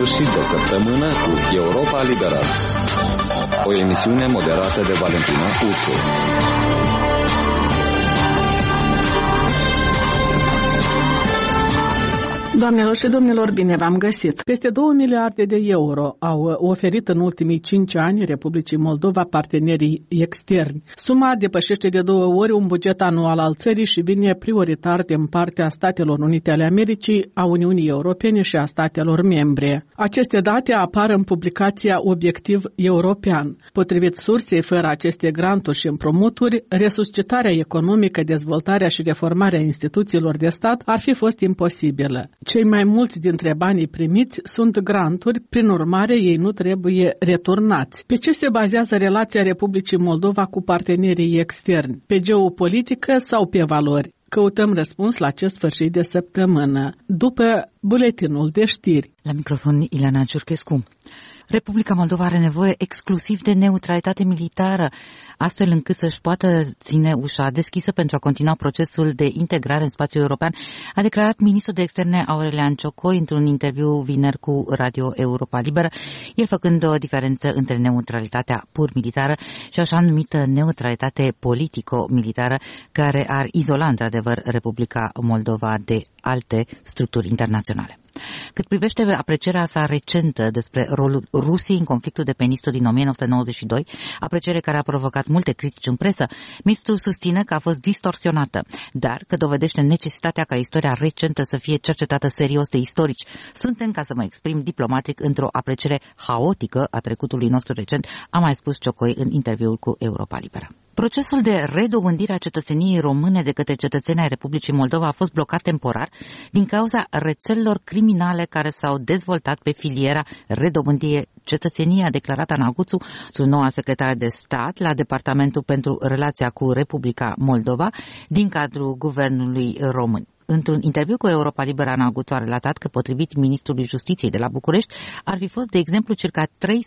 sfârșit de săptămână cu Europa Liberă, o emisiune moderată de Valentina Ursu. Doamnelor și domnilor, bine v-am găsit! Peste 2 miliarde de euro au oferit în ultimii 5 ani Republicii Moldova partenerii externi. Suma depășește de 2 ori un buget anual al țării și vine prioritar din partea Statelor Unite ale Americii, a Uniunii Europene și a statelor membre. Aceste date apar în publicația Obiectiv European. Potrivit sursei, fără aceste granturi și împrumuturi, resuscitarea economică, dezvoltarea și reformarea instituțiilor de stat ar fi fost imposibilă. Cei mai mulți dintre banii primiți sunt granturi, prin urmare ei nu trebuie returnați. Pe ce se bazează relația Republicii Moldova cu partenerii externi? Pe geopolitică sau pe valori? Căutăm răspuns la acest sfârșit de săptămână, după buletinul de știri. La microfon Ileana Ciurchescu. Republica Moldova are nevoie exclusiv de neutralitate militară, astfel încât să-și poată ține ușa deschisă pentru a continua procesul de integrare în spațiul european, a declarat ministrul de externe Aurelian Ciocoi într-un interviu vineri cu Radio Europa Liberă, el făcând o diferență între neutralitatea pur militară și așa numită neutralitate politico-militară, care ar izola într-adevăr Republica Moldova de alte structuri internaționale. Cât privește aprecierea sa recentă despre rolul Rusiei în conflictul de pe Nistru din 1992, apreciere care a provocat multe critici în presă, ministrul susține că a fost distorsionată, dar că dovedește necesitatea ca istoria recentă să fie cercetată serios de istorici. Suntem, ca să mă exprim diplomatic, într-o apreciere haotică a trecutului nostru recent, a mai spus Ciocoi în interviul cu Europa Liberă. Procesul de redobândire a cetățeniei române de către cetățenii ai Republicii Moldova a fost blocat temporar din cauza rețelelor criminale care s-au dezvoltat pe filiera redobândire cetățeniei, a declarat Ana Guțu, sub noua secretară de stat la Departamentul pentru Relația cu Republica Moldova din cadrul Guvernului Român. Într-un interviu cu Europa Liberă, Ana Guțu a relatat că, potrivit ministrului Justiției de la București, ar fi fost, de exemplu, circa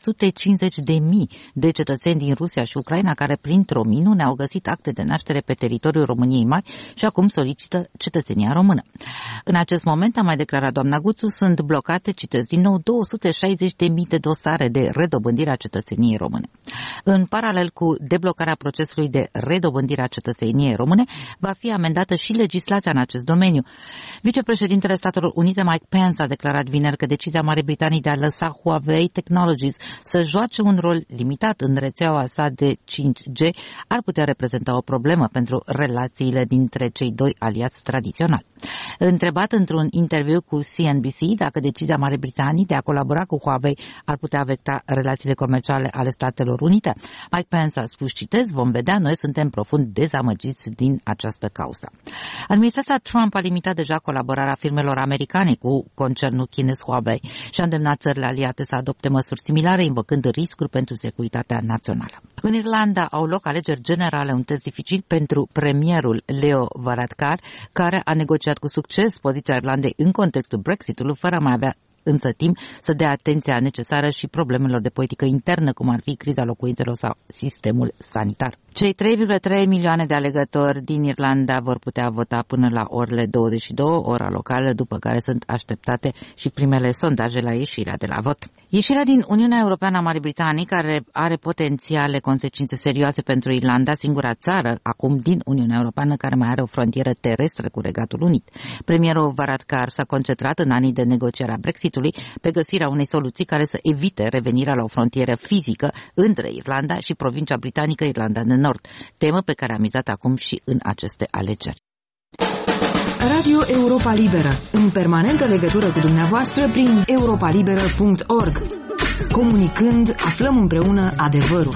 350.000 de cetățeni din Rusia și Ucraina care, printr-o minune, au găsit acte de naștere pe teritoriul României Mari și acum solicită cetățenia română. În acest moment, a mai declarat doamna Guțu, sunt blocate, citesc din nou, 260.000 de dosare de redobândire a cetățeniei române. În paralel cu deblocarea procesului de redobândire a cetățeniei române, va fi amendată și legislația în acest domeniu. Vicepreședintele Statelor Unite Mike Pence a declarat vineri că decizia Marii Britanii de a lăsa Huawei Technologies să joace un rol limitat în rețeaua sa de 5G ar putea reprezenta o problemă pentru relațiile dintre cei doi aliați tradiționali. Întrebat într-un interviu cu CNBC dacă decizia Marii Britanii de a colabora cu Huawei ar putea afecta relațiile comerciale ale Statelor Unite, Mike Pence a spus, citez, vom vedea, noi suntem profund dezamăgiți din această cauză. Administrația Trump a limitat deja colaborarea firmelor americane cu concernul chinez Huawei și a îndemnat țările aliate să adopte măsuri similare, invocând riscuri pentru securitatea națională. În Irlanda au loc alegeri generale, un test dificil pentru premierul Leo Varadkar, care a negociat cu succes poziția Irlandei în contextul Brexitului, fără a mai avea însă timp să dea atenția necesară și problemelor de politică internă, cum ar fi criza locuințelor sau sistemul sanitar. Cei 3,3 milioane de alegători din Irlanda vor putea vota până la orele 22, ora locală, după care sunt așteptate și primele sondaje la ieșirea de la vot. Ieșirea din Uniunea Europeană a Marii Britanii, care are potențiale consecințe serioase pentru Irlanda, singura țară acum din Uniunea Europeană care mai are o frontieră terestră cu Regatul Unit. Premierul Varadkar s-a concentrat în anii de negociere a Brexitului pe găsirea unei soluții care să evite revenirea la o frontieră fizică între Irlanda și provincia britanică Irlanda de Nord, temă pe care a mizat acum și în aceste alegeri. Radio Europa Liberă, în permanentă legătură cu dumneavoastră prin europalibera.org. Comunicând, aflăm împreună adevărul.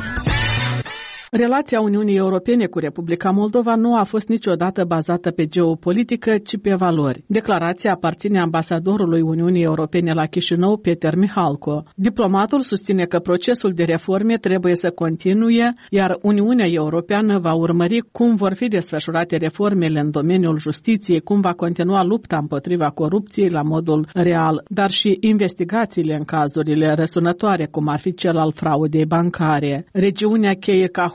Relația Uniunii Europene cu Republica Moldova nu a fost niciodată bazată pe geopolitică, ci pe valori. Declarația aparține ambasadorului Uniunii Europene la Chișinău, Peter Mihalco. Diplomatul susține că procesul de reforme trebuie să continue, iar Uniunea Europeană va urmări cum vor fi desfășurate reformele în domeniul justiției, cum va continua lupta împotriva corupției la modul real, dar și investigațiile în cazurile răsunătoare, cum ar fi cel al fraudei bancare. Regiunea cheie Cahul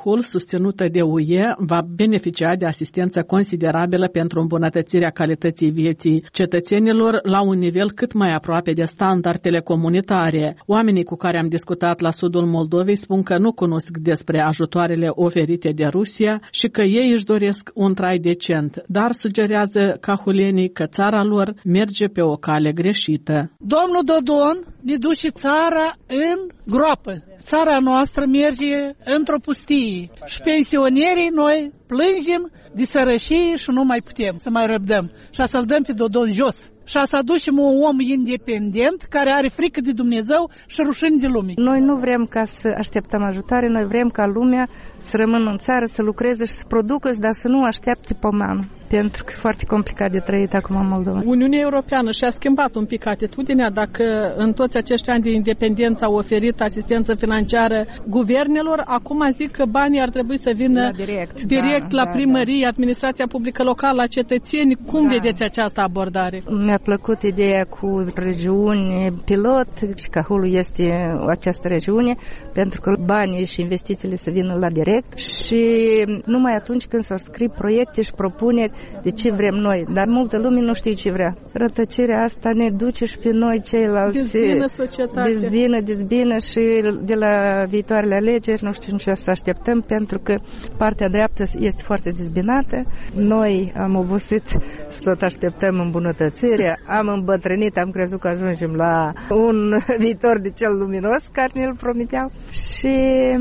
Cahul, susținută de UE, va beneficia de asistență considerabilă pentru îmbunătățirea calității vieții cetățenilor la un nivel cât mai aproape de standardele comunitare. Oamenii cu care am discutat la sudul Moldovei spun că nu cunosc despre ajutoarele oferite de Rusia și că ei își doresc un trai decent, dar sugerează cahulenii că țara lor merge pe o cale greșită. Domnul Dodon ne duce țara în groapă. Țara noastră merge într-o pustie și pensionerii noi plângem de sărășie și nu mai putem să mai răbdăm. Și să-l dăm pe Dodon jos. Și să aducem un om independent care are frică de Dumnezeu și rușine de lume. Noi nu vrem ca să așteptăm ajutoare, noi vrem ca lumea să rămână în țară, să lucreze și să producă, dar să nu aștepte pomanul. Pentru că e foarte complicat de trăit acum în Moldova. Uniunea Europeană și-a schimbat un pic atitudinea dacă în toți acești ani de independență au oferit asistență financiară guvernelor. Acum zic că banii ar trebui să vină direct la primărie, administrația publică locală, la cetățeni. Cum vedeți această abordare? Mi-a plăcut ideea cu regiuni pilot și Cahul este această regiune, pentru că banii și investițiile să vină la direct și numai atunci când s-au scris proiecte și propuneri de ce vrem noi, dar multă lume nu știe ce vrea. Rătăcirea asta ne duce și pe noi ceilalți. Dezbină societatea. Dezbină și de la viitoarele alegeri nu știu ce să așteptăm, pentru că partea dreaptă este foarte dezbinată. Noi am obosit să tot așteptăm îmbunătățirea, am îmbătrânit, am crezut că ajungem la un viitor de cel luminos care ne-l promiteau și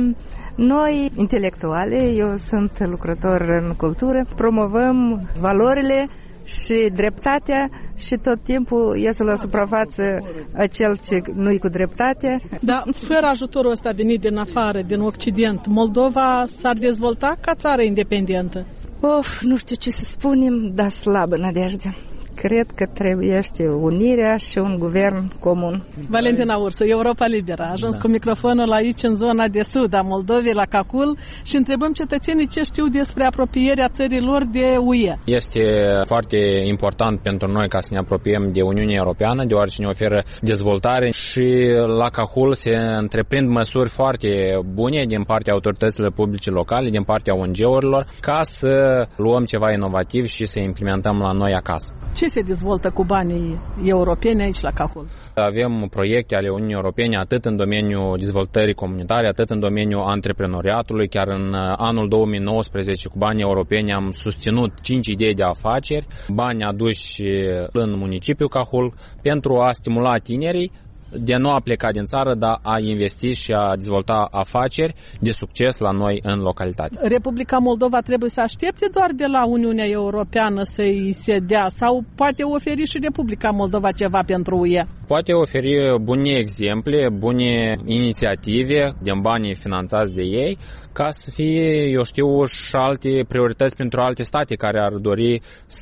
noi, intelectuale, eu sunt lucrător în cultură, promovăm valorile și dreptatea și tot timpul iese la suprafață acel ce nu-i cu dreptate. Dar fără ajutorul ăsta venit din afară, din Occident, Moldova s-ar dezvolta ca țară independentă? Nu știu ce să spunem, dar slabă nădejde. Cred că trebuiește unirea și un guvern comun. Valentina Ursu, Europa Liberă, a ajuns cu microfonul aici în zona de sud a Moldovei, la Cahul, și întrebăm cetățenii ce știu despre apropierea țărilor de UE. Este foarte important pentru noi ca să ne apropiem de Uniunea Europeană, deoarece ne oferă dezvoltare și la Cahul se întreprind măsuri foarte bune din partea autorităților publice locale, din partea ONG-urilor, ca să luăm ceva inovativ și să implementăm la noi acasă. Ce se dezvoltă cu banii europeni aici la Cahul? Avem proiecte ale Uniunii Europene atât în domeniul dezvoltării comunitare, atât în domeniul antreprenoriatului. Chiar în anul 2019 cu banii europeni am susținut 5 idei de afaceri, bani aduși în municipiul Cahul pentru a stimula tinerii de a nu a pleca din țară, dar a investi și a dezvolta afaceri de succes la noi în localitate. Republica Moldova trebuie să aștepte doar de la Uniunea Europeană să-i se dea sau poate oferi și Republica Moldova ceva pentru UE? Poate oferi bune exemple, bune inițiative din banii finanțați de ei, ca să fie, eu știu, și alte priorități pentru alte state care ar dori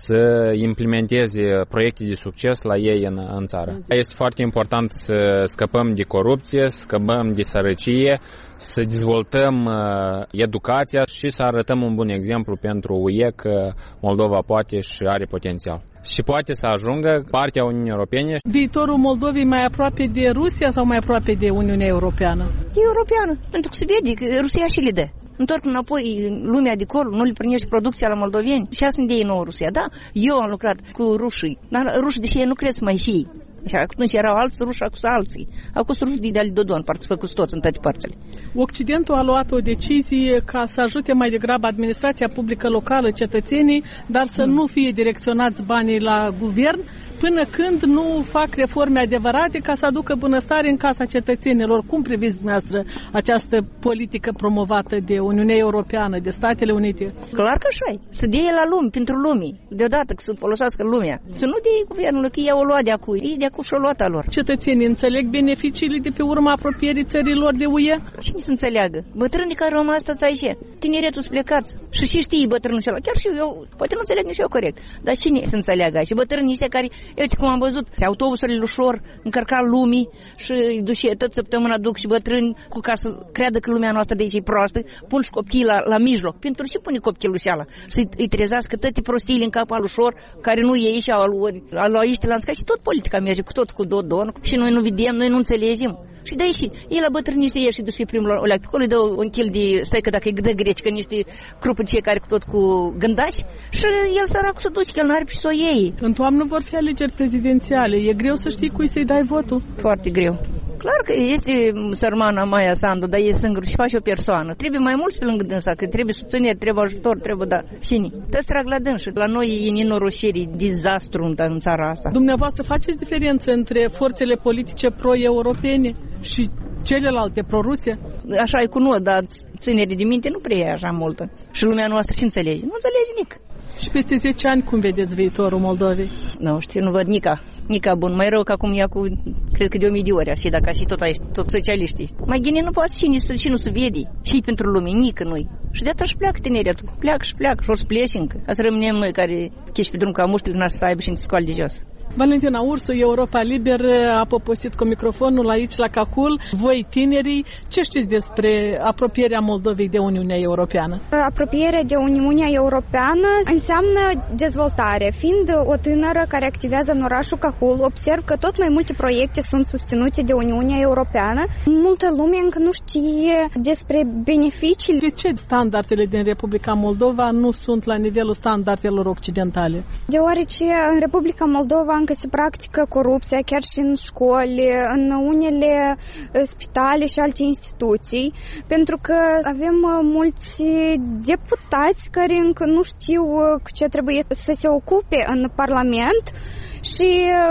să implementeze proiecte de succes la ei în țară. Este foarte important să scăpăm de corupție, să scăpăm de sărăcie, să dezvoltăm educația și să arătăm un bun exemplu pentru UE că Moldova poate și are potențial. Și poate să ajungă partea Uniunii Europene. Viitorul Moldovei mai aproape de Rusia sau mai aproape de Uniunea Europeană? E europeană, pentru că se vede că Rusia și le dă. Întorc înapoi lumea de acolo, nu le primește producția la moldoveni. Și asta sunt de ei nouă Rusia, da? Eu am lucrat cu rușii, dar rușii deși ei nu cred să mai fie. Și atunci erau alți ruși, acum alții. Acum sunt ruși de ale Dodon, făcuți toți în toate părțile. Occidentul a luat o decizie ca să ajute mai degrabă administrația publică locală, cetățenii, dar să nu fie direcționați banii la guvern, până când nu fac reforme adevărate ca să aducă bunăstare în casa cetățenilor. Cum priviți dumneavoastră această politică promovată de Uniunea Europeană, de Statele Unite? Clar că așa e. Să dea la lume, pentru lume. Deodată că să folosească lumea. Să nu dea guvernul, că ea o lua de acu. Ei de acu și-o luat a lor. Cetățenii înțeleg beneficiile de pe urma apropierii țărilor de UE? Cine să înțeleagă? Bătrânii care rămân astăzi aici. Tineretul plecați. Și știi bătrânul ăla. Chiar și eu, poate nu înțeleg nici eu corect. Dar cine să înțeleagă aici? Bătrânii ăștia care, uite cum am văzut, autobusurile ușor, încărca lumii și duce tot săptămâna duc și bătrâni ca să creadă că lumea noastră de aici e proastă, pun și copiii la mijloc. Pentru ce pune copilul ăla? Să-i trezească toate prostiile în capul al ușor, care nu e și al aici lanțca și tot politica merge cu tot cu Dodon și noi nu vedem, noi nu înțelegem. Și de aici, ei la bătrâniște ieși și duce primul o leac pe acolo, îi dă un kil de, stai că dacă îi dă greci, că niște crupuri fiecare tot cu gândași și el săracul se duce, că el n-are pe să o iei. În toamnă vor fi alegeri prezidențiale. E greu să știi cui să-i dai votul? Foarte greu. Clar că este sărmana Maia Sandu, dar e singură și face o persoană. Trebuie mai mulți pe lângă dânsa, că trebuie susținere, trebuie ajutor, trebuie, da. Cine? Toți trag la dânsa. La noi e nenorocire, dezastru în țara asta. Dumneavoastră faceți diferență între forțele politice pro-europene și celelalte pro-Rusia? Așa e cu noi, dar ținerii de minte nu prea e așa multă. Și lumea noastră ce înțelege? Nu înțelege nic. Și peste 10 ani cum vedeți viitorul Moldovei? Nu știu, nu văd nica bun. Mai rău că acum ia cu, cred că de 1000 de ori, așa, dacă și tot socialiștii. Mai gine nu poate și nu se vede. Și pentru lume, nică noi. Și de atunci pleacă tineretul. Pleacă și o să pleci încă. Ca să rămânem noi care cheși pe drum ca muștele n-ar să aibă și în scoală de jos. Valentina Ursu, Europa Liber, a poposit cu microfonul aici la Cacul. Voi, tinerii, ce știți despre apropierea Moldovei de Uniunea Europeană? Apropierea de Uniunea Europeană înseamnă dezvoltare. Fiind o tânără care activează în orașul Cacul, observ că tot mai multe proiecte sunt susținute de Uniunea Europeană. Multă lume încă nu știe despre beneficii. De ce standardele din Republica Moldova nu sunt la nivelul standardelor occidentale? Deoarece în Republica Moldova încă se practică corupția, chiar și în școli, în unele spitale și alte instituții, pentru că avem mulți deputați care încă nu știu cu ce trebuie să se ocupe în Parlament și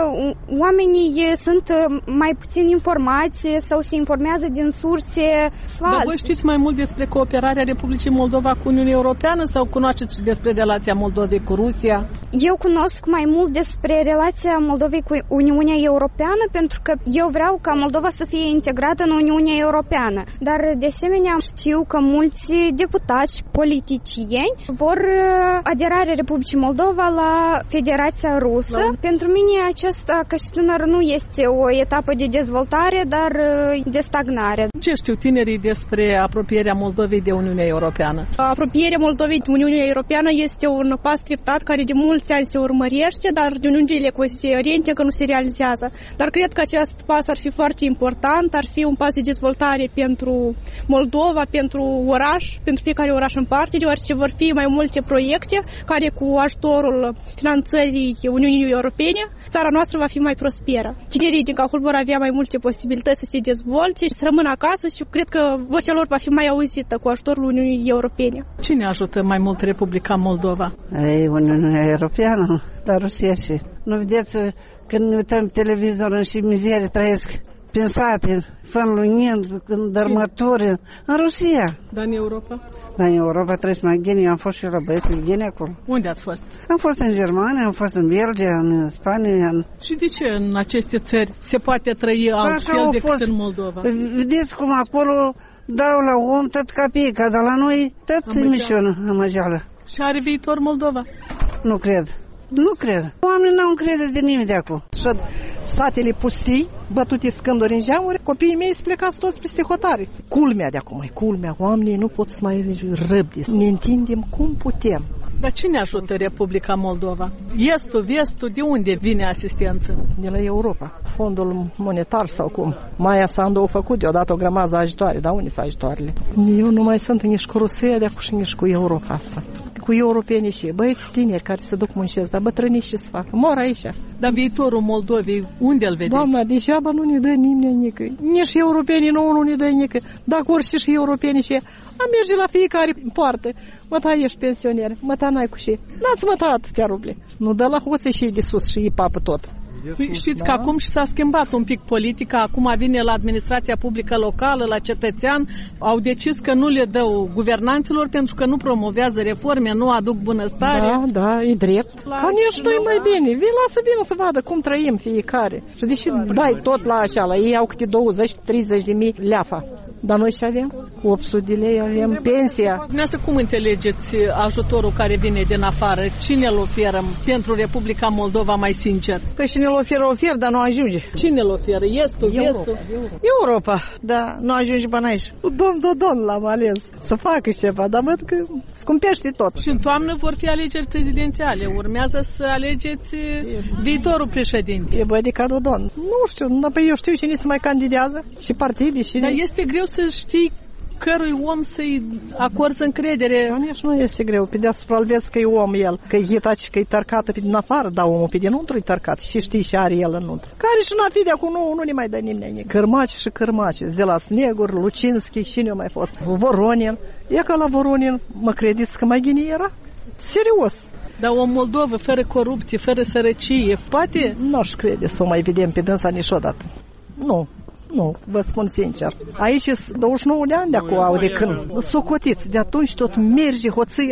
oamenii sunt mai puțin informați sau se informează din surse false. Dar voi știți mai mult despre cooperarea Republicii Moldova cu Uniunea Europeană sau cunoașteți și despre relația Moldovei cu Rusia? Eu cunosc mai mult despre relația Moldovei cu Uniunea Europeană pentru că eu vreau ca Moldova să fie integrată în Uniunea Europeană. Dar de asemenea știu că mulți deputați și politicieni vor aderarea Republicii Moldova la Federația Rusă. Pentru mine acesta, ca și tânăr, nu este o etapă de dezvoltare, dar de stagnare. Ce știu tinerii despre apropierea Moldovei de Uniunea Europeană? Apropierea Moldovei de Uniunea Europeană este un pas treptat care de mulți ani se urmărește, dar de unele considerente că nu se realizează. Dar cred că acest pas ar fi foarte important, ar fi un pas de dezvoltare pentru Moldova, pentru oraș, pentru fiecare oraș în parte, deoarece vor fi mai multe proiecte care cu ajutorul finanțării Uniunii Europene țara noastră va fi mai prosperă. Tinerii din Cahul vor avea mai multe posibilități să se dezvolte și să rămână acasă și cred că vocea lor va fi mai auzită cu ajutorul Uniunii Europene. Cine ajută mai mult Republica Moldova? Uniunea Europeană, dar Rusia și. Nu vedeți când ne uităm televizor în și mizerie trăiesc prin sate, fără lumină, în dărmături, în Rusia. Dar în Europa? Dar în Europa trăiesc mai geni, eu am fost și la băieții geni acolo. Unde ați fost? Am fost în Germania, am fost în Belgia, în Spania. Și de ce în aceste țări se poate trăi altfel decât în Moldova? Vedeți cum acolo dau la om tot capica, dar la noi tot emisiunea amăgeală. Și are viitor Moldova? Nu cred. Nu cred. Oamenii n-au încredere de nimeni de acolo. Și satele pustii, bătute scânduri în geamuri, copiii mei se plecați toți peste hotare. Culmea de acum, culmea, oamenii nu pot să mai răbde. Ne întindem cum putem. Dar cine ajută Republica Moldova? Estul, vestul, de unde vine asistență? De la Europa. Fondul monetar sau cum? Maia Sandu a făcut deodată o grămadă ajutoare, dar unde sunt ajutoarele? Eu nu mai sunt nici cu Rusia de acum și nici cu Europa asta. Cu europenii și băieți tineri care se duc muncesc, dar bătrânii și să facă. Mor aici. Dar viitorul Moldovei, unde îl vedeți? Doamna, degeaba nu ne dă nimeni nicăi. Nici europenii nu ne dă nicăi. Dacă orice și europenii și a merge la fiecare poartă. Măta, ești pensioner, măta, n-ai cu și. N-ați mătat atâtea ruble. Nu dă la hoțe și de sus și îi papă tot. Știți că acum și s-a schimbat un pic politica, acum vine la administrația publică locală, la cetățean, au decis că nu le dau guvernanților pentru că nu promovează reforme, nu aduc bunăstare. Da, e drept. Ca nici noi mai bine, lasă vină să vadă cum trăim fiecare. Și deși dai tot la așa, la ei au câte 20-30 de mii leafa. Dar noi ce avem? 800 de lei avem pensia. Dumneavoastră cum înțelegeți ajutorul care vine din afară? Cine îl oferă pentru Republica Moldova mai sincer? Păi cine îl oferă, dar nu ajunge. Cine îl oferă? Estul, vestul? Europa, da, nu ajunge până aici. Domn Dodon l-am ales să facă ceva, dar văd că scumpește tot. Și în toamnă vor fi alegeri prezidențiale. Urmează să alegeți viitorul președinte. E bădica Dodon. Nu știu, dar eu știu cine se mai candidează și partide și... Dar este greu să știi cărui om să-i acorzi încredere. Nici nu este greu, pe deasupra îl vezi că e om el, că e hitaci, că e tărcată pe din afară, dar omul pe dinăuntru e tărcat și știi și are el înăuntru. Care și n-a fi de acum, nu ne mai dă nimeni. Cărmaci și cărmaci, de la Snegur, Lucinski, și nu mai fost. Voronin, e ca la Voronin, mă credeți că mai gine era? Serios. Dar o Moldovă fără corupție, fără sărăcie, poate? Nu-aș crede să o mai vedem pe dânsa niciodată. Nu, vă spun sincer. Aici sunt 29 de ani de acum, de când. Socotiți, de atunci tot merge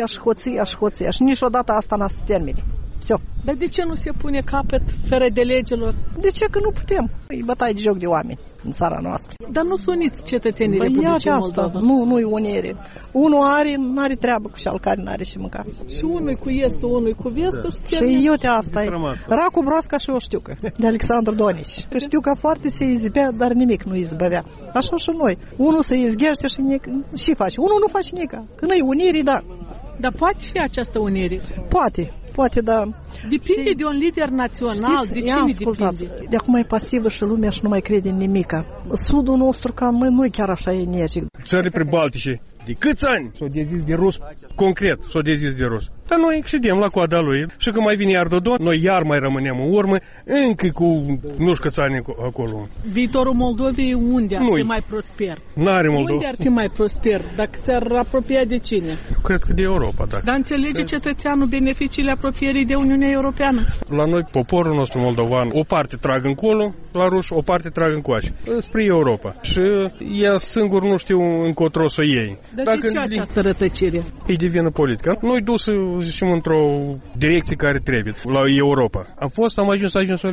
hoția și niciodată asta n-a să termine. Dar de ce nu se pune capăt fără de legilor? De ce că nu putem? E bătaie de joc de oameni în țara noastră. Dar nu sunt uniți cetățenii Republicii Moldova. Nu e unire. Unul n-are treabă cu cel care n-are și mânca. Și unul cu estul, unul cu vestul. Și eu asta e. Racu broasca și o știucă. De Alexandru Donici. Că știu că foarte se izbea, dar nimic nu izbăvea. Așa și noi. Unul se izghește și face. Unul nu face nică. Când e unire, da. Dar poate fi această unire? Poate, da. Depinde de un lider național, de cine depinde? De acum e pasivă și lumea și nu mai crede în nimica. Sudul nostru cam nu e chiar așa energic. Țările pribaltice, de câți ani s-o dezis de rus? Concret s-o dezis de rus. Dar noi ședem la coada lui și când mai vine Erdogan, noi iar mai rămânem în urmă, încă cu nu știu câți ani acolo. Viitorul Moldovei unde ar fi mai prosper? N-are Moldova. Unde ar fi mai prosper? Dacă s-ar apropia de cine? Cred că de Europa, da. Dar înțelege cetățeanul beneficiile apropierii de Uniunea Europeană? La noi, poporul nostru moldovan, o parte trag încolo la ruși, o parte trag încoace, spre Europa. Și ea singur nu știu încotro să o iei. Dar de ce această rătăcire? E de vină politică. Noi dus zicem într-o direcție care trebuie, la Europa. Am ajuns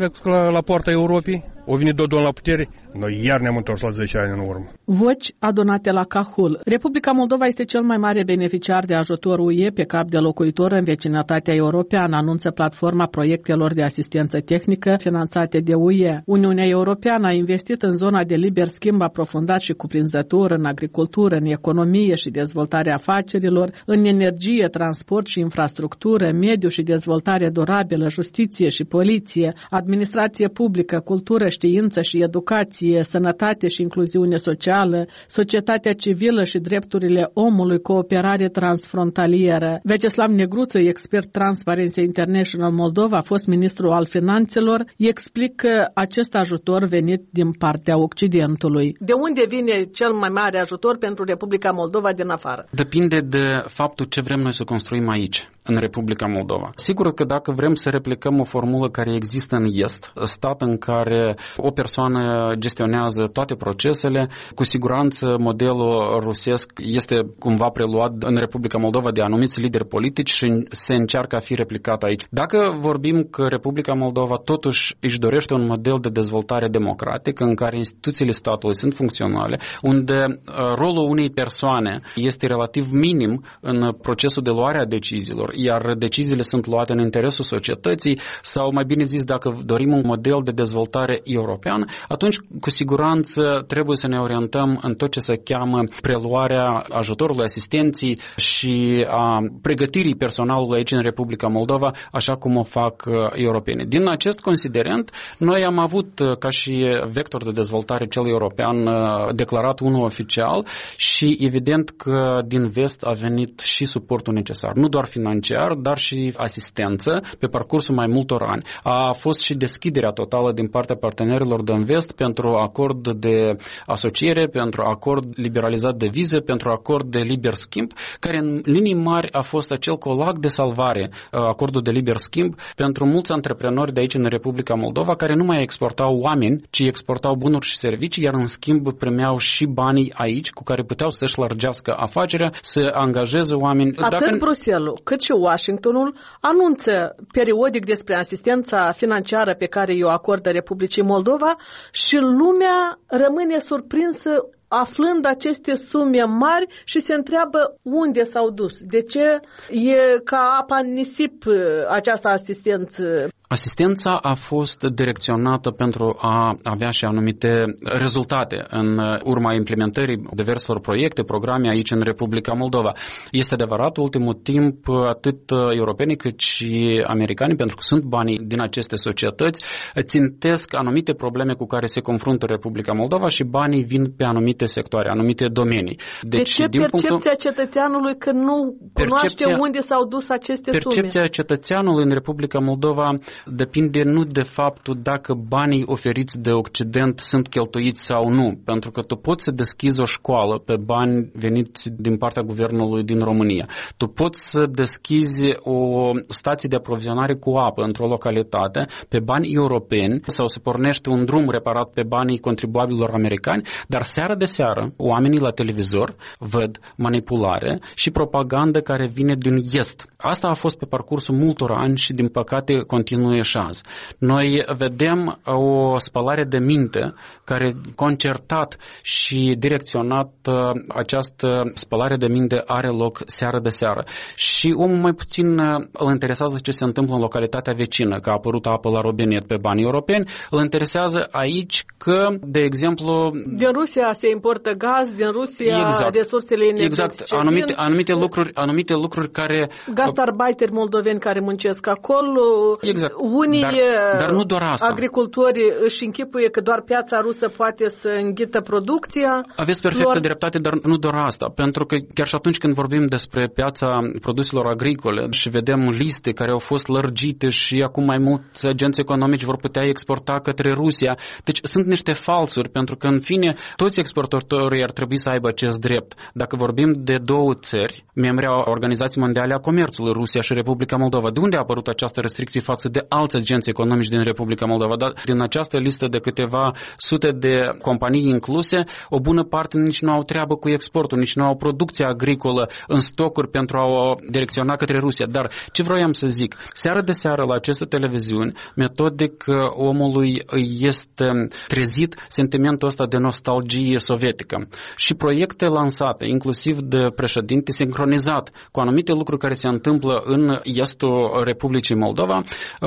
la poarta Europei, o venit Dodon la putere, noi iar ne-am întors la 10 ani în urmă. Voci adunate la Cahul. Republica Moldova este cel mai mare beneficiar de ajutor UE pe cap de locuitor în vecinătatea europeană, anunță platforma proiectelor de asistență tehnică finanțate de UE. Uniunea Europeană a investit în zona de liber schimb aprofundat și cuprinzător, în agricultură, în economie și dezvoltarea afacerilor, în energie, transport și infrastructură, mediu și dezvoltare durabilă, justiție și poliție, administrație publică, cultură, știință și educație, sănătate și incluziune socială, societatea civilă și drepturile omului, cooperare transfrontalieră. Vyacheslav Negruță, expert Transparency International Moldova, a fost ministru al finanțelor, explică acest ajutor venit din partea Occidentului. De unde vine cel mai mare ajutor pentru Republica Moldova din afară? Depinde de faptul ce vrem noi să construim aici, în Republica Moldova. Sigur că dacă vrem să replicăm o formulă care există în Est, stat în care o persoană gestionează toate procesele, cu siguranță modelul rusesc este cumva preluat în Republica Moldova de anumiți lideri politici și se încearcă a fi replicat aici. Dacă vorbim că Republica Moldova totuși își dorește un model de dezvoltare democratică în care instituțiile statului sunt funcționale, unde rolul unei persoane este relativ minim în procesul de luare a deciziilor, iar deciziile sunt luate în interesul societății, sau mai bine zis, dacă dorim un model de dezvoltare european, atunci cu siguranță trebuie să ne orientăm în tot ce se cheamă preluarea ajutorului, asistenții și a pregătirii personalului aici în Republica Moldova, așa cum o fac europenii. Din acest considerent, noi am avut ca și vector de dezvoltare cel european declarat unul oficial și evident că din vest a venit și suportul necesar, nu doar financiar, dar și asistență pe parcursul mai multor ani. A fost și deschiderea totală din partea partenerilor din vest pentru acord de asociere, pentru acord liberalizat de vize, pentru acord de liber schimb, care în linii mari a fost acel colac de salvare, acordul de liber schimb, pentru mulți antreprenori de aici în Republica Moldova, care nu mai exportau oameni, ci exportau bunuri și servicii, iar în schimb primeau și banii aici, cu care puteau să-și lărgească afacerea, să angajeze oameni. Atât Bruxelles, cât și Washingtonul anunță periodic despre asistența financiară pe care o acordă Republicii Moldova și lumea rămâne surprinsă aflând aceste sume mari și se întreabă unde s-au dus. De ce e ca apa în nisip această asistență? Asistența a fost direcționată pentru a avea și anumite rezultate în urma implementării diverselor proiecte, programe aici în Republica Moldova. Este adevărat, ultimul timp, atât europenii cât și americanii, pentru că sunt banii din aceste societăți, țintesc anumite probleme cu care se confruntă Republica Moldova și banii vin pe anumite anumite sectoare, anumite domenii. Deci ce percepția cetățeanului că nu cunoaște unde s-au dus aceste sume? Percepția cetățeanului în Republica Moldova depinde nu de faptul dacă banii oferiți de Occident sunt cheltuiți sau nu, pentru că tu poți să deschizi o școală pe bani veniți din partea guvernului din România. Tu poți să deschizi o stație de aprovizionare cu apă într-o localitate pe bani europeni sau să pornești un drum reparat pe banii contribuabililor americani, dar seară de seară oamenii la televizor văd manipulare și propagandă care vine din Est. Asta a fost pe parcursul multor ani și din păcate continuă și azi. Noi vedem o spălare de minte care concertat și direcționat, această spălare de minte are loc seară de seară. Și omul mai puțin îl interesează ce se întâmplă în localitatea vecină, că a apărut apă la robinet pe bani europeni, îl interesează aici că, de exemplu... Din Rusia se importă gaz, din Rusia resursele energetice. Exact, anumite lucruri care... Gastarbeiteri moldoveni care muncesc acolo, unii dar nu doar asta. Agricultori își închipuie că doar piața rusă poate să înghită producția. Aveți perfectă dreptate, dar nu doar asta, pentru că chiar și atunci când vorbim despre piața produselor agricole și vedem liste care au fost lărgite și acum mai mulți agenți economici vor putea exporta către Rusia, deci sunt niște falsuri, pentru că în fine toți exportatorii ar trebui să aibă acest drept. Dacă vorbim de două țări, membri a Organizației Mondiale a Comerțului, Rusia și Republica Moldova, de unde a apărut această restricție față de alți agenți economici din Republica Moldova? Dar din această listă de câteva sute de companii incluse, o bună parte nici nu au treabă cu exportul, nici nu au producție agricolă în stocuri pentru a o direcționa către Rusia. Dar ce vroiam să zic? Seară de seară la aceste televiziuni, metodic omului este trezit sentimentul ăsta de nostalgie sovietică. Și proiecte lansate, inclusiv de președinte, sincronizat cu anumite lucruri care se întâmplă în estul Republicii Moldova,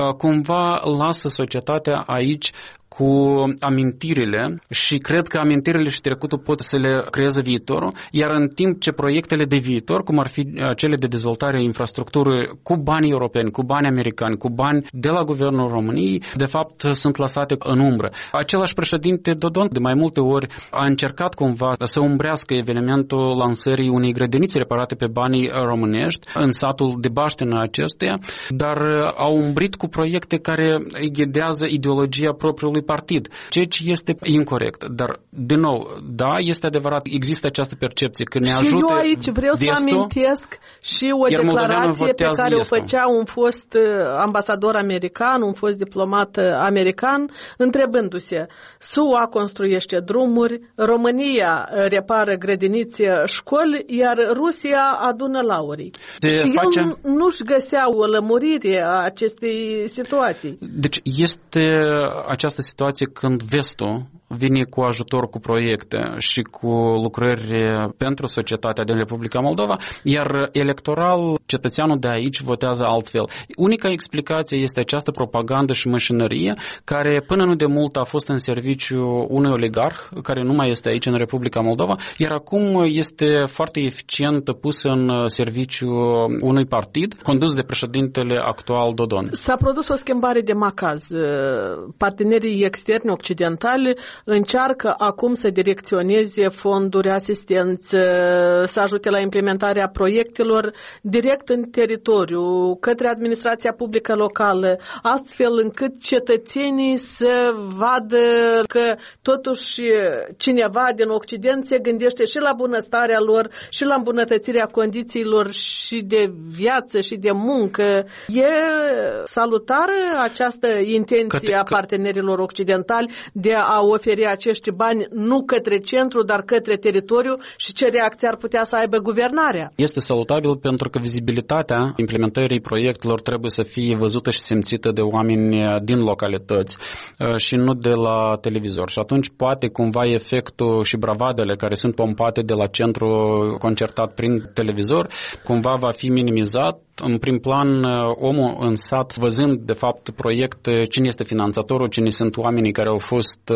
cumva lasă societatea aici cu amintirile și cred că amintirile și trecutul pot să le creeze viitorul, iar în timp ce proiectele de viitor, cum ar fi cele de dezvoltare infrastructurii cu bani europeni, cu bani americani, cu bani de la Guvernul României, de fapt sunt lăsate în umbră. Același președinte Dodon de mai multe ori a încercat cumva să umbrească evenimentul lansării unei grădinițe reparate pe banii românești în satul de baștină acestuia, dar au umbrit cu proiecte care îi ghidează ideologia propriului partid, ceea ce este incorect. Dar, din nou, da, este adevărat, există această percepție că ne ajută. Și eu aici vreau să amintesc și o declarație pe care o făcea un fost ambasador american, un fost diplomat american, întrebându-se: SUA construiește drumuri, România repară grădinițe, școli, iar Rusia adună laurii. Și el nu-și găsea o lămurire a acestei situații. Deci este această situație când vestul vine cu ajutor cu proiecte și cu lucrări pentru societatea din Republica Moldova, iar electoral cetățeanul de aici votează altfel. Unica explicație este această propagandă și mașinărie care până nu de mult a fost în serviciu unui oligarh care nu mai este aici în Republica Moldova, iar acum este foarte eficient pus în serviciu unui partid condus de președintele actual Dodon. S-a produs o schimbare de macaz. Partenerii externi occidentali încearcă acum să direcționeze fonduri, asistență, să ajute la implementarea proiectelor direct în teritoriu, către administrația publică locală, astfel încât cetățenii să vadă că totuși cineva din Occident se gândește și la bunăstarea lor și la îmbunătățirea condițiilor și de viață și de muncă. E salutară această intenție a partenerilor occidentali de a oferi acești bani nu către centru, dar către teritoriu, și ce reacție ar putea să aibă guvernarea? Este salutabil pentru că vizibilitatea implementării proiectelor trebuie să fie văzută și simțită de oameni din localități și nu de la televizor. Și atunci poate cumva efectul și bravadele care sunt pompate de la centru concertat prin televizor cumva va fi minimizat. În prim plan, omul în sat, văzând de fapt proiecte, cine este finanțatorul, cine sunt oamenii care au fost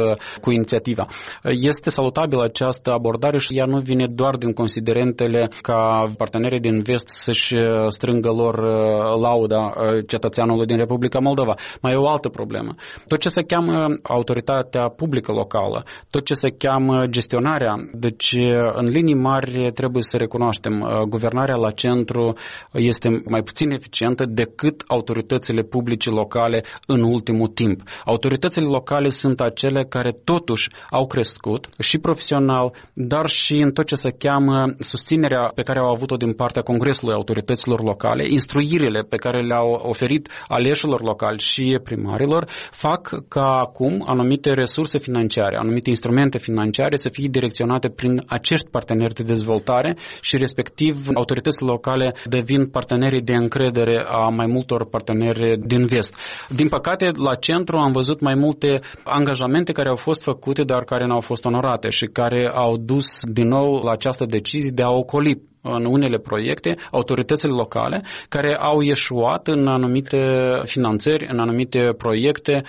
cu inițiativa. Este salutabilă această abordare și ea nu vine doar din considerentele ca partenerii din vest să-și strângă lor lauda cetățeanului din Republica Moldova. Mai e o altă problemă. Tot ce se cheamă autoritatea publică locală, tot ce se cheamă gestionarea, deci în linii mari trebuie să recunoaștem, guvernarea la centru este mai puțin eficientă decât autoritățile publice locale în ultimul timp. Autoritățile locale sunt acele care totuși au crescut și profesional, dar și în tot ce se cheamă susținerea pe care au avut-o din partea Congresului autorităților locale, instruirile pe care le-au oferit aleșilor locali și primarilor, fac ca acum anumite resurse financiare, anumite instrumente financiare să fie direcționate prin acești parteneri de dezvoltare și respectiv autoritățile locale devin partenerii de încredere a mai multor parteneri din vest. Din păcate, la centru am văzut mai multe angajamente care au fost făcute, dar care nu au fost onorate și care au dus din nou la această decizie de a ocoli în unele proiecte autoritățile locale care au eșuat în anumite finanțări, în anumite proiecte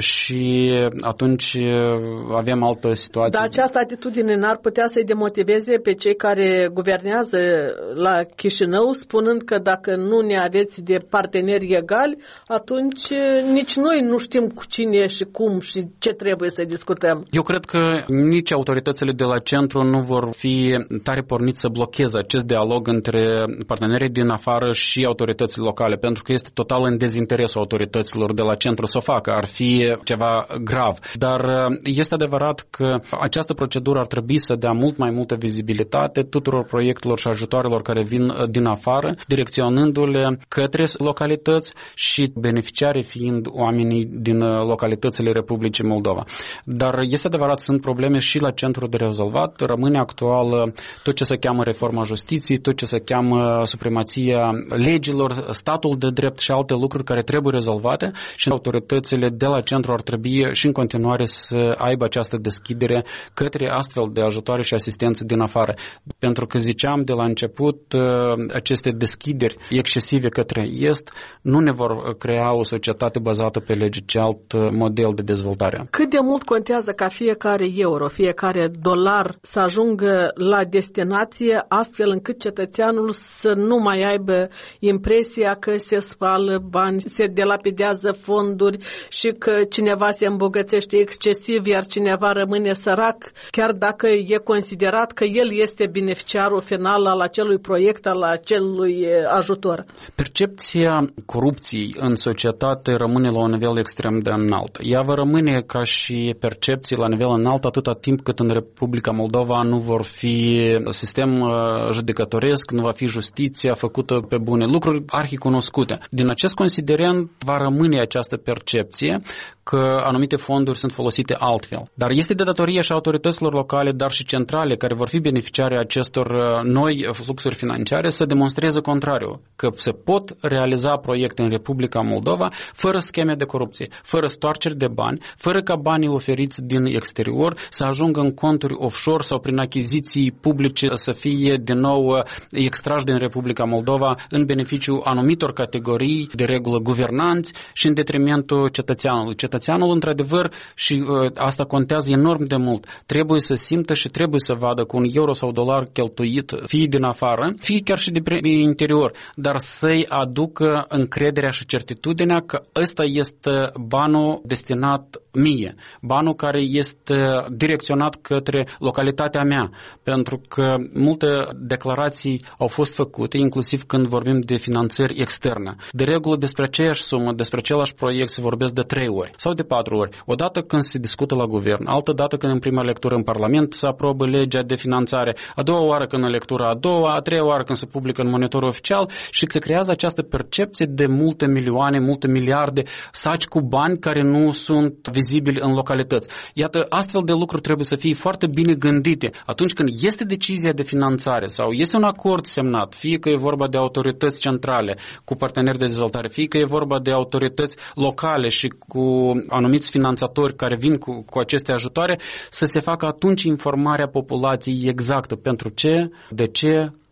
și atunci avem altă situație. Dar această atitudine n-ar putea să-i demotiveze pe cei care guvernează la Chișinău, spunând că dacă nu ne aveți de parteneri egali, atunci nici noi nu știm cu cine și cum și ce trebuie să discutăm. Eu cred că nici autoritățile de la centru nu vor fi tare porniți să blocheze acest dialog între partenerii din afară și autoritățile locale, pentru că este total în dezinteresul autorităților de la centru să o facă. Ar fi ceva grav. Dar este adevărat că această procedură ar trebui să dea mult mai multă vizibilitate tuturor proiectelor și ajutoarelor care vin din afară, direcționându-le către localități și beneficiarii fiind oamenii din localitățile Republicii Moldova. Dar este adevărat, sunt probleme și la centru de rezolvat. Rămâne actual tot ce se cheamă reforma justiției, tot ce se cheamă supremația legilor, statul de drept și alte lucruri care trebuie rezolvate și autoritățile de la centru ar trebui și în continuare să aibă această deschidere către astfel de ajutoare și asistență din afară. Pentru că ziceam de la început, aceste deschideri excesive către est nu ne vor crea o societate bazată pe lege, ci alt model de dezvoltare. Cât de mult contează ca fiecare euro, fiecare dolar să ajungă la destinație astfel încât cetățeanul să nu mai aibă impresia că se spală bani, se delapidează fonduri și că cineva se îmbogățește excesiv, iar cineva rămâne sărac, chiar dacă e considerat că el este beneficiarul final al acelui proiect, al acelui ajutor. Percepția corupției în societate rămâne la un nivel extrem de înalt. Ea va rămâne ca și percepții la nivel înalt atâta timp cât în Republica Moldova nu vor fi sistem judecătoresc, nu va fi justiția făcută pe bune lucruri arhicunoscute. Din acest considerent va rămâne această percepție că anumite fonduri sunt folosite altfel. Dar este de datorie și autorităților locale, dar și centrale, care vor fi beneficiari acestor noi fluxuri financiare, să demonstreze contrariul, că se pot realiza proiecte în Republica Moldova fără scheme de corupție, fără stoarceri de bani, fără ca banii oferiți din exterior să ajungă în conturi offshore sau prin achiziții publice să fie din nou extrași din Republica Moldova în beneficiu anumitor categorii, de regulă guvernanți și în detrimentul cetățeanului. Cetățeanul, într-adevăr, și asta contează enorm de mult, trebuie să simtă și trebuie să vadă cu un euro sau dolar cheltuit, fie din afară, fie chiar și din interior, dar să-i aducă încrederea și certitudinea că ăsta este banul destinat mie, banul care este direcționat către localitatea mea, pentru că multe declarații au fost făcute, inclusiv când vorbim de finanțări externe. De regulă, despre aceeași sumă, despre același proiect se vorbesc de 3 ori sau de 4 ori. Odată când se discută la guvern, altă dată când în prima lectură în Parlament se aprobă legea de finanțare, a doua oară când în lectura a doua, a treia oară când se publică în monitorul oficial și se creează această percepție de multe milioane, multe miliarde saci cu bani care nu sunt vizibili în localități. Iată, astfel de lucruri trebuie să fie foarte bine gândite atunci când este decizia de finanțare sau este un acord semnat, fie că e vorba de autorități centrale cu parteneri de dezvoltare, fie că e vorba de autorități locale și cu anumiți finanțatori care vin cu aceste ajutoare, să se facă atunci informarea populației exactă pentru ce, de ce,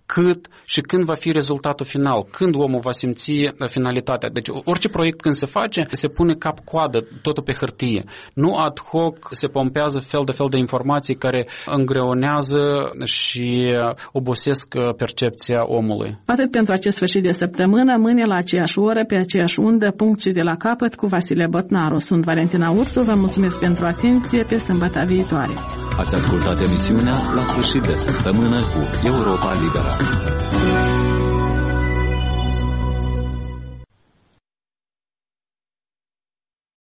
cât și când va fi rezultatul final, când omul va simți finalitatea. Deci orice proiect când se face, se pune cap-coadă, totul pe hârtie. Nu ad hoc se pompează fel de informații care îngreunează și obosesc percepția omului. Atât pentru acest sfârșit de săptămână, mâine la aceeași oră, pe aceeași undă, punct și de la capăt cu Vasile Botnaru. Sunt Valentina Ursu, vă mulțumesc pentru atenție, pe sâmbătă viitoare. Ați ascultat emisiunea La sfârșit de săptămână cu Europa Liberă.